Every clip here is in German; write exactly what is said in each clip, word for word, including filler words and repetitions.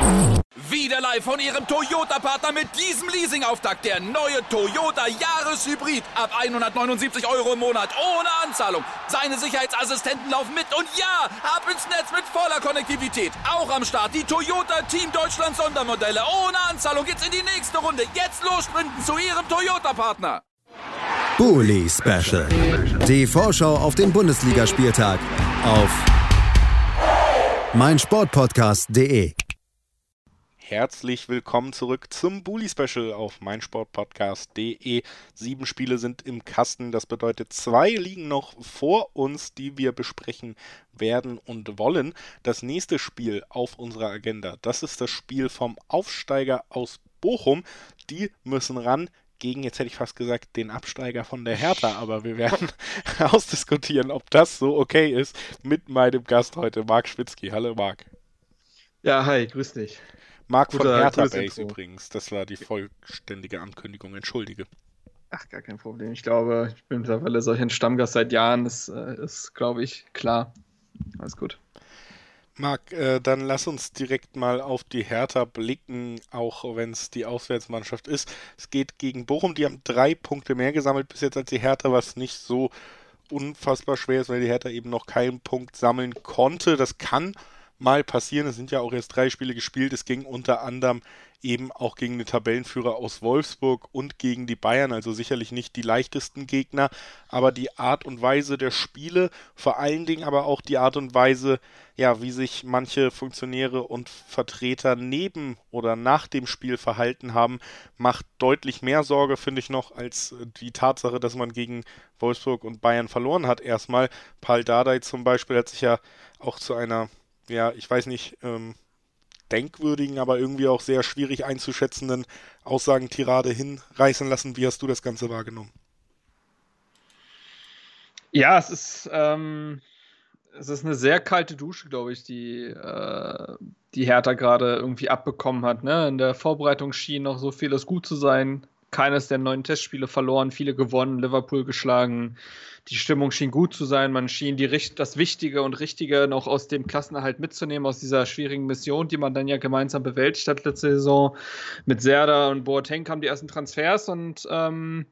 Wieder live von Ihrem Toyota-Partner mit diesem Leasing-Auftakt. Der neue Toyota Jahreshybrid. Ab hundertneunundsiebzig Euro im Monat. Ohne Anzahlung. Seine Sicherheitsassistenten laufen mit. Und ja, ab ins Netz mit voller Konnektivität. Auch am Start die Toyota Team Deutschland Sondermodelle. Ohne Anzahlung geht's in die nächste Runde. Jetzt los sprinten zu Ihrem Toyota-Partner. Bully Special. Die Vorschau auf den Bundesligaspieltag auf meinsportpodcast punkt de. Herzlich willkommen zurück zum Bully Special auf meinsportpodcast punkt de. Sieben Spiele sind im Kasten, das bedeutet, zwei liegen noch vor uns, die wir besprechen werden und wollen. Das nächste Spiel auf unserer Agenda, das ist das Spiel vom Aufsteiger aus Bochum. Die müssen ran gegen, jetzt hätte ich fast gesagt, den Absteiger von der Hertha, aber wir werden ausdiskutieren, ob das so okay ist, mit meinem Gast heute, Marc Schwitzky. Hallo Marc. Ja, hi, grüß dich. Marc von Guter, Hertha gutes Base Intro. übrigens, das war die vollständige Ankündigung, entschuldige. Ach, gar kein Problem. Ich glaube, ich bin mittlerweile solch ein Stammgast seit Jahren, das äh, ist, glaube ich, klar. Alles gut. Marc, äh, dann lass uns direkt mal auf die Hertha blicken, auch wenn es die Auswärtsmannschaft ist. Es geht gegen Bochum, die haben drei Punkte mehr gesammelt bis jetzt als die Hertha, was nicht so unfassbar schwer ist, weil die Hertha eben noch keinen Punkt sammeln konnte. Das kann mal passieren, es sind ja auch erst drei Spiele gespielt, es ging unter anderem eben auch gegen den Tabellenführer aus Wolfsburg und gegen die Bayern, also sicherlich nicht die leichtesten Gegner, aber die Art und Weise der Spiele, vor allen Dingen aber auch die Art und Weise, ja, wie sich manche Funktionäre und Vertreter neben oder nach dem Spiel verhalten haben, macht deutlich mehr Sorge, finde ich noch, als die Tatsache, dass man gegen Wolfsburg und Bayern verloren hat. Erstmal, Pal Dardai zum Beispiel hat sich ja auch zu einer, ja, ich weiß nicht, ähm, denkwürdigen, aber irgendwie auch sehr schwierig einzuschätzenden Aussagentirade hinreißen lassen. Wie hast du das Ganze wahrgenommen? Ja, es ist, ähm, es ist eine sehr kalte Dusche, glaube ich, die, äh, die Hertha gerade irgendwie abbekommen hat. Ne? In der Vorbereitung schien noch so vieles gut zu sein. Keines der neun Testspiele verloren, viele gewonnen, Liverpool geschlagen. Die Stimmung schien gut zu sein. Man schien die, das Wichtige und Richtige noch aus dem Klassenerhalt mitzunehmen, aus dieser schwierigen Mission, die man dann ja gemeinsam bewältigt hat letzte Saison. Mit Serdar und Boateng kamen die ersten Transfers und ähm,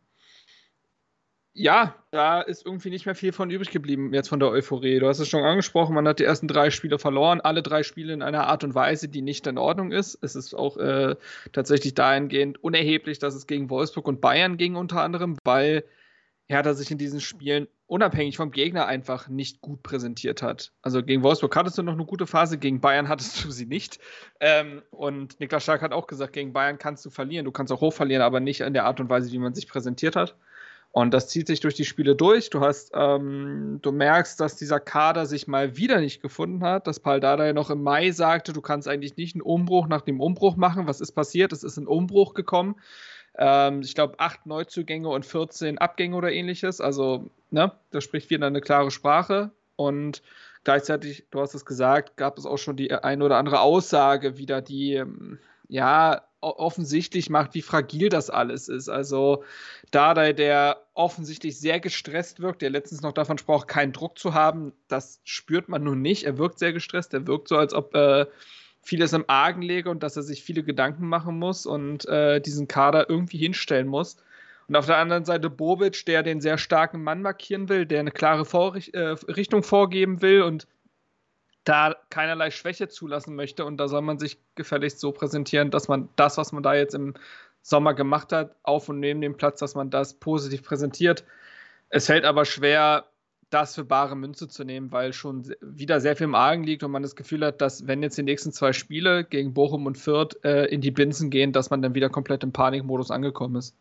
ja, da ist irgendwie nicht mehr viel von übrig geblieben jetzt von der Euphorie. Du hast es schon angesprochen, man hat die ersten drei Spiele verloren, alle drei Spiele in einer Art und Weise, die nicht in Ordnung ist. Es ist auch äh, tatsächlich dahingehend unerheblich, dass es gegen Wolfsburg und Bayern ging unter anderem, weil Hertha sich in diesen Spielen unabhängig vom Gegner einfach nicht gut präsentiert hat. Also gegen Wolfsburg hattest du noch eine gute Phase, gegen Bayern hattest du sie nicht. Ähm, und Niklas Stark hat auch gesagt, gegen Bayern kannst du verlieren, du kannst auch hoch verlieren, aber nicht in der Art und Weise, wie man sich präsentiert hat. Und das zieht sich durch die Spiele durch. Du hast, ähm, du merkst, dass dieser Kader sich mal wieder nicht gefunden hat, dass Pal Dardai noch im Mai sagte, du kannst eigentlich nicht einen Umbruch nach dem Umbruch machen. Was ist passiert? Es ist ein Umbruch gekommen. Ähm, ich glaube, acht Neuzugänge und vierzehn Abgänge oder ähnliches. Also, ne, das spricht wieder eine klare Sprache. Und gleichzeitig, du hast es gesagt, gab es auch schon die eine oder andere Aussage wieder, die, ja, offensichtlich macht, wie fragil das alles ist. Also Dardai, der offensichtlich sehr gestresst wirkt, der letztens noch davon sprach, keinen Druck zu haben, das spürt man nun nicht. Er wirkt sehr gestresst, er wirkt so, als ob äh, vieles im Argen läge und dass er sich viele Gedanken machen muss und äh, diesen Kader irgendwie hinstellen muss. Und auf der anderen Seite Bobic, der den sehr starken Mann markieren will, der eine klare Vorricht- äh, Richtung vorgeben will und da keinerlei Schwäche zulassen möchte. Und da soll man sich gefälligst so präsentieren, dass man das, was man da jetzt im Sommer gemacht hat, auf und neben dem Platz, dass man das positiv präsentiert. Es fällt aber schwer, das für bare Münze zu nehmen, weil schon wieder sehr viel im Argen liegt und man das Gefühl hat, dass wenn jetzt die nächsten zwei Spiele gegen Bochum und Fürth äh, in die Binsen gehen, dass man dann wieder komplett im Panikmodus angekommen ist.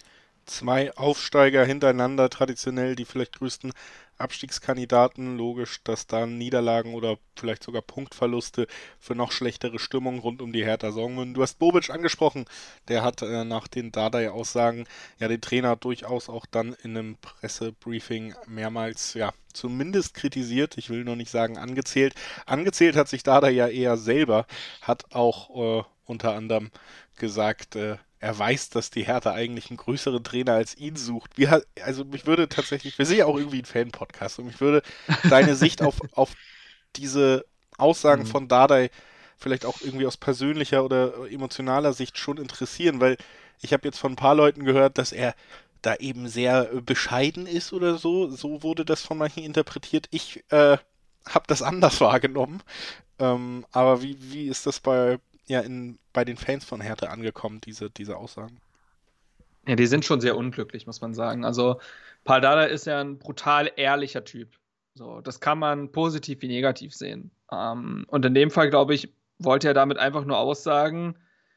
Zwei Aufsteiger hintereinander, traditionell die vielleicht größten Abstiegskandidaten. Logisch, dass da Niederlagen oder vielleicht sogar Punktverluste für noch schlechtere Stimmung rund um die Hertha sorgen würden. Du hast Bobic angesprochen, der hat äh, nach den Dardai-Aussagen ja den Trainer durchaus auch dann in einem Pressebriefing mehrmals, ja, zumindest kritisiert, ich will noch nicht sagen angezählt. Angezählt hat sich Dardai ja eher selber, hat auch äh, unter anderem gesagt, äh, er weiß, dass die Hertha eigentlich einen größeren Trainer als ihn sucht. Wie, also mich würde tatsächlich, wir sind ja auch irgendwie ein Fan-Podcast und mich würde deine Sicht auf, auf diese Aussagen von Dardai vielleicht auch irgendwie aus persönlicher oder emotionaler Sicht schon interessieren, weil ich habe jetzt von ein paar Leuten gehört, dass er da eben sehr bescheiden ist oder so. So wurde das von manchen interpretiert. Ich äh, habe das anders wahrgenommen. Ähm, aber wie, wie ist das bei, ja, in, bei den Fans von Hertha angekommen, diese, diese Aussagen? Ja, die sind schon sehr unglücklich, muss man sagen. Also Pal Dardai ist ja ein brutal ehrlicher Typ. So, das kann man positiv wie negativ sehen. Ähm, und in dem Fall, glaube ich, wollte er damit einfach nur aussagen,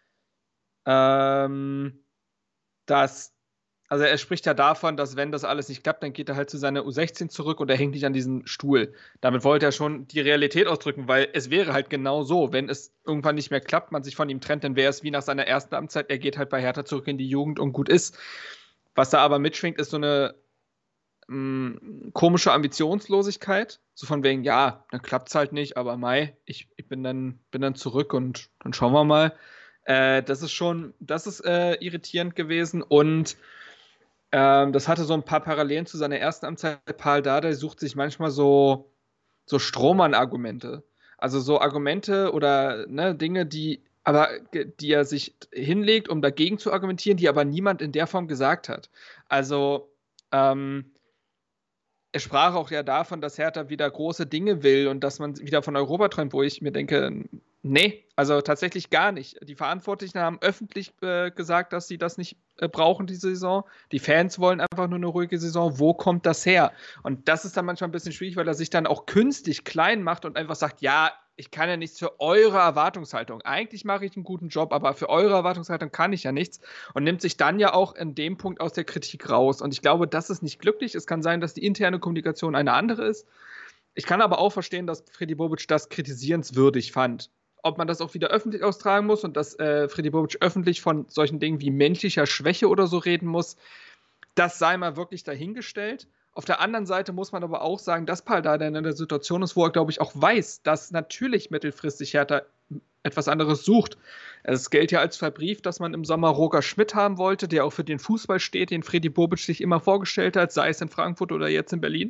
ähm, dass, also er spricht ja davon, dass wenn das alles nicht klappt, dann geht er halt zu seiner U sechzehn zurück und er hängt nicht an diesem Stuhl. Damit wollte er schon die Realität ausdrücken, weil es wäre halt genau so, wenn es irgendwann nicht mehr klappt, man sich von ihm trennt, dann wäre es wie nach seiner ersten Amtszeit, er geht halt bei Hertha zurück in die Jugend und gut ist. Was da aber mitschwingt, ist so eine mh, komische Ambitionslosigkeit, so von wegen, ja, dann klappt es halt nicht, aber Mai, ich, ich bin, dann, bin dann zurück und dann schauen wir mal. Äh, das ist schon, das ist äh, irritierend gewesen und ähm, das hatte so ein paar Parallelen zu seiner ersten Amtszeit. Pal Dardai sucht sich manchmal so, so Strohmann-Argumente. Also so Argumente oder ne, Dinge, die, aber, die er sich hinlegt, um dagegen zu argumentieren, die aber niemand in der Form gesagt hat. Also ähm, er sprach auch ja davon, dass Hertha wieder große Dinge will und dass man wieder von Europa träumt, wo ich mir denke, nee, also tatsächlich gar nicht. Die Verantwortlichen haben öffentlich äh, gesagt, dass sie das nicht äh, brauchen, diese Saison. Die Fans wollen einfach nur eine ruhige Saison. Wo kommt das her? Und das ist dann manchmal ein bisschen schwierig, weil er sich dann auch künstlich klein macht und einfach sagt, ja, ich kann ja nichts für eure Erwartungshaltung. Eigentlich mache ich einen guten Job, aber für eure Erwartungshaltung kann ich ja nichts und nimmt sich dann ja auch in dem Punkt aus der Kritik raus. Und ich glaube, das ist nicht glücklich. Es kann sein, dass die interne Kommunikation eine andere ist. Ich kann aber auch verstehen, dass Fredi Bobic das kritisierenswürdig fand. Ob man das auch wieder öffentlich austragen muss und dass äh, Fredi Bobic öffentlich von solchen Dingen wie menschlicher Schwäche oder so reden muss, das sei mal wirklich dahingestellt. Auf der anderen Seite muss man aber auch sagen, dass Pal Dardai in der Situation ist, wo er, glaube ich, auch weiß, dass natürlich mittelfristig Hertha etwas anderes sucht. Es gilt ja als verbrieft, dass man im Sommer Roger Schmidt haben wollte, der auch für den Fußball steht, den Fredi Bobic sich immer vorgestellt hat, sei es in Frankfurt oder jetzt in Berlin.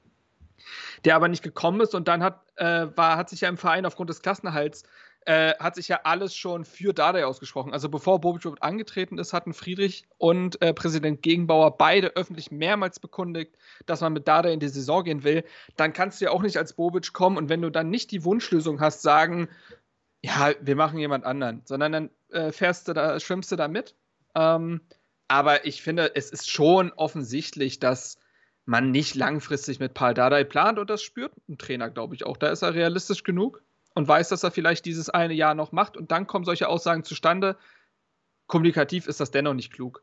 Der aber nicht gekommen ist und dann hat, äh, war, hat sich ja im Verein aufgrund des Klassenerhalts äh, hat sich ja alles schon für Dardai ausgesprochen. Also bevor Bobic überhaupt angetreten ist, hatten Friedrich und äh, Präsident Gegenbauer beide öffentlich mehrmals bekundigt, dass man mit Dardai in die Saison gehen will. Dann kannst du ja auch nicht als Bobic kommen und wenn du dann nicht die Wunschlösung hast, sagen, ja, wir machen jemand anderen, sondern dann äh, fährst du da, schwimmst du da mit. Ähm, aber ich finde, es ist schon offensichtlich, dass man nicht langfristig mit Pal Dardai plant und das spürt ein Trainer, glaube ich auch. Da ist er realistisch genug und weiß, dass er vielleicht dieses eine Jahr noch macht und dann kommen solche Aussagen zustande. Kommunikativ ist das dennoch nicht klug.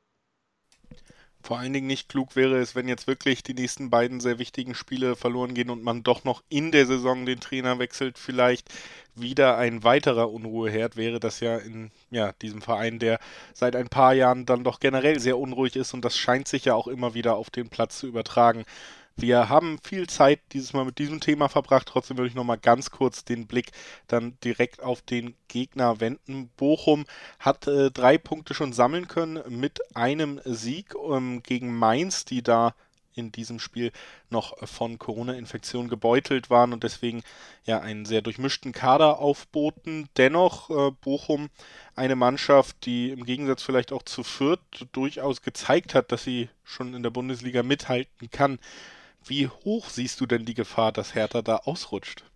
Vor allen Dingen nicht klug wäre es, wenn jetzt wirklich die nächsten beiden sehr wichtigen Spiele verloren gehen und man doch noch in der Saison den Trainer wechselt, vielleicht wieder ein weiterer Unruheherd wäre das ja in ja, diesem Verein, der seit ein paar Jahren dann doch generell sehr unruhig ist und das scheint sich ja auch immer wieder auf den Platz zu übertragen. Wir haben viel Zeit dieses Mal mit diesem Thema verbracht, trotzdem würde ich nochmal ganz kurz den Blick dann direkt auf den Gegner wenden. Bochum hat äh, drei Punkte schon sammeln können mit einem Sieg ähm, gegen Mainz, die da in diesem Spiel noch von Corona-Infektionen gebeutelt waren und deswegen ja einen sehr durchmischten Kader aufboten. Dennoch äh, Bochum eine Mannschaft, die im Gegensatz vielleicht auch zu Fürth durchaus gezeigt hat, dass sie schon in der Bundesliga mithalten kann. Wie hoch siehst du denn die Gefahr, dass Hertha da ausrutscht?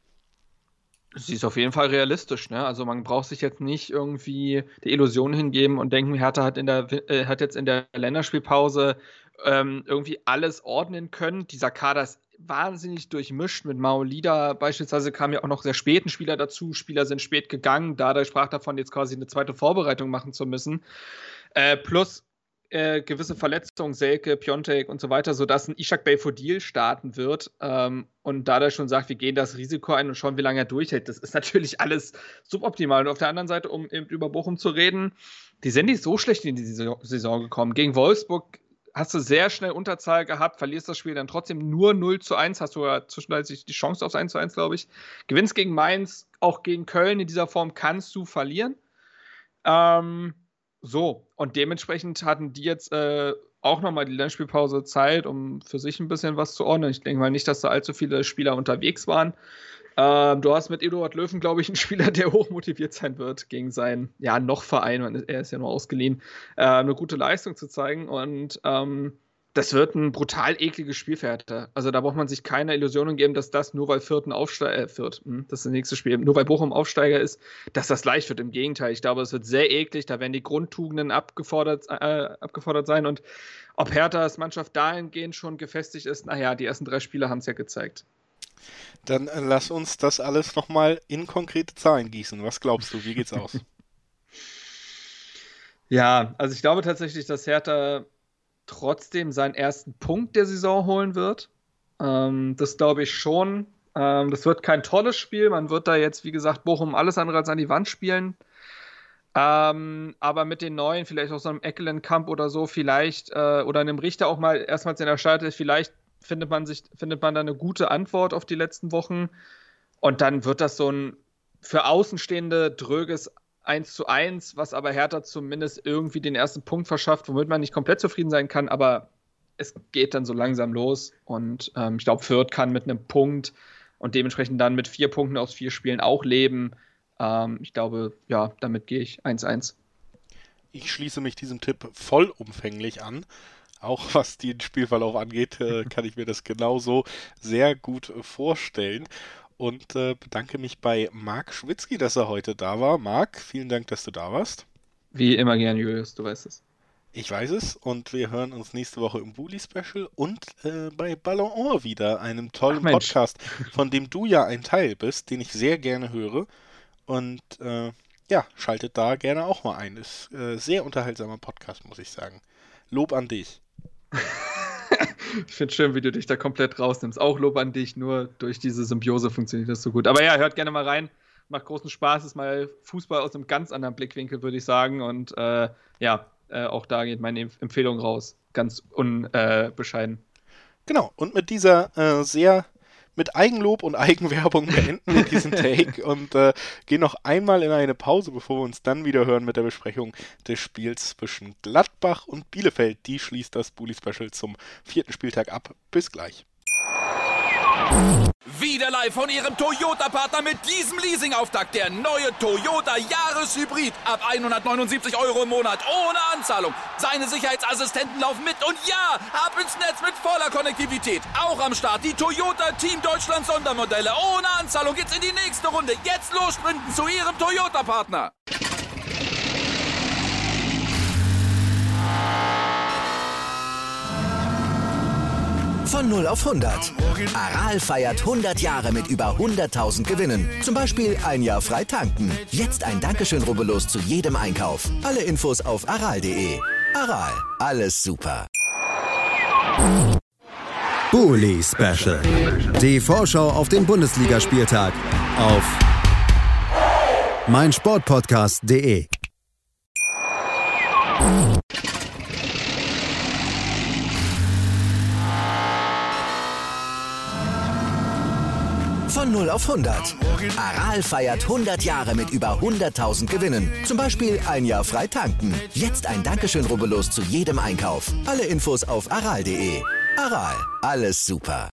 Sie ist auf jeden Fall realistisch, ne? Also man braucht sich jetzt nicht irgendwie die Illusion hingeben und denken, Hertha hat, in der, äh, hat jetzt in der Länderspielpause ähm, irgendwie alles ordnen können. Dieser Kader ist wahnsinnig durchmischt. Mit Maolida beispielsweise kamen ja auch noch sehr späten Spieler dazu. Spieler sind spät gegangen. Dardai sprach davon, jetzt quasi eine zweite Vorbereitung machen zu müssen. Äh, plus Äh, gewisse Verletzungen, Selke, Piontek und so weiter, sodass ein Ishak Belfodil starten wird ähm, und da der schon sagt, wir gehen das Risiko ein und schauen, wie lange er durchhält. Das ist natürlich alles suboptimal. Und auf der anderen Seite, um eben über Bochum zu reden, die sind nicht so schlecht in die Saison gekommen. Gegen Wolfsburg hast du sehr schnell Unterzahl gehabt, verlierst das Spiel dann trotzdem nur null zu eins, hast du ja zwischenzeitlich die Chance aufs eins zu eins, glaube ich. Gewinnst gegen Mainz, auch gegen Köln in dieser Form kannst du verlieren. Ähm, So, und dementsprechend hatten die jetzt äh, auch nochmal die Länderspielpause Zeit, um für sich ein bisschen was zu ordnen. Ich denke mal nicht, dass da allzu viele Spieler unterwegs waren. Ähm, du hast mit Eduard Löwen, glaube ich, einen Spieler, der hochmotiviert sein wird, gegen seinen, ja, noch Verein, er ist ja nur ausgeliehen, äh, eine gute Leistung zu zeigen. Und ähm, das wird ein brutal ekliges Spiel für Hertha. Also da braucht man sich keine Illusionen geben, dass das nur weil Fürth ein Aufsteiger, äh, Fürth, hm, das ist das nächste Spiel, nur weil Bochum Aufsteiger ist, dass das leicht wird. Im Gegenteil, ich glaube, es wird sehr eklig, da werden die Grundtugenden abgefordert, äh, abgefordert sein. Und ob Herthas Mannschaft dahingehend schon gefestigt ist, naja, die ersten drei Spiele haben es ja gezeigt. Dann äh, lass uns das alles nochmal in konkrete Zahlen gießen. Was glaubst du, wie geht's aus? Ja, also ich glaube tatsächlich, dass Hertha trotzdem seinen ersten Punkt der Saison holen wird. Ähm, das glaube ich schon. Ähm, das wird kein tolles Spiel. Man wird da jetzt, wie gesagt, Bochum alles andere als an die Wand spielen. Ähm, aber mit den Neuen, vielleicht auch so einem Eckelenkamp oder so, vielleicht, äh, oder einem Richter auch mal erstmals in der Startelf, vielleicht findet man sich, findet man da eine gute Antwort auf die letzten Wochen. Und dann wird das so ein für Außenstehende dröges eins zu eins, was aber Hertha zumindest irgendwie den ersten Punkt verschafft, womit man nicht komplett zufrieden sein kann, aber es geht dann so langsam los. Und ähm, ich glaube, Fürth kann mit einem Punkt und dementsprechend dann mit vier Punkten aus vier Spielen auch leben. Ähm, ich glaube, ja, damit gehe ich eins eins. Ich schließe mich diesem Tipp vollumfänglich an. Auch was den Spielverlauf angeht, äh, kann ich mir das genauso sehr gut äh, vorstellen. Und äh, bedanke mich bei Marc Schwitzky, dass er heute da war. Marc, vielen Dank, dass du da warst. Wie immer gern, Julius, du weißt es. Ich weiß es. Und wir hören uns nächste Woche im Bully-Special und äh, bei Ballon d'Or wieder, einem tollen Ach, Podcast, von dem du ja ein Teil bist, den ich sehr gerne höre. Und äh, ja, schaltet da gerne auch mal ein. Ist äh, sehr unterhaltsamer Podcast, muss ich sagen. Lob an dich. Ich finde es schön, wie du dich da komplett rausnimmst. Auch Lob an dich, nur durch diese Symbiose funktioniert das so gut. Aber ja, hört gerne mal rein. Macht großen Spaß. Ist mal Fußball aus einem ganz anderen Blickwinkel, würde ich sagen. Und äh, ja, äh, auch da geht meine Empfehlung raus. Ganz unbescheiden. Äh, genau. Und mit dieser äh, sehr mit Eigenlob und Eigenwerbung beenden wir diesen Take und äh, gehen noch einmal in eine Pause, bevor wir uns dann wieder hören mit der Besprechung des Spiels zwischen Gladbach und Bielefeld. Die schließt das Bully-Special zum vierten Spieltag ab. Bis gleich. Wieder live von Ihrem Toyota-Partner mit diesem Leasing-Auftakt. Der neue Toyota Jahreshybrid. Ab hundertneunundsiebzig Euro im Monat. Ohne Anzahlung. Seine Sicherheitsassistenten laufen mit. Und ja, ab ins Netz mit voller Konnektivität. Auch am Start die Toyota Team Deutschland Sondermodelle. Ohne Anzahlung geht's in die nächste Runde. Jetzt los sprinten zu Ihrem Toyota-Partner. Von null auf hundert. Aral feiert hundert Jahre mit über hunderttausend Gewinnen. Zum Beispiel ein Jahr frei tanken. Jetzt ein Dankeschön, rubbellos zu jedem Einkauf. Alle Infos auf aral punkt de. Aral, alles super. Bully Special. Die Vorschau auf den Bundesligaspieltag auf meinsportpodcast punkt de. Von null auf hundert. Aral feiert hundert Jahre mit über hunderttausend Gewinnen. Zum Beispiel ein Jahr frei tanken. Jetzt ein Dankeschön, rubbellos zu jedem Einkauf. Alle Infos auf aral punkt de. Aral, alles super.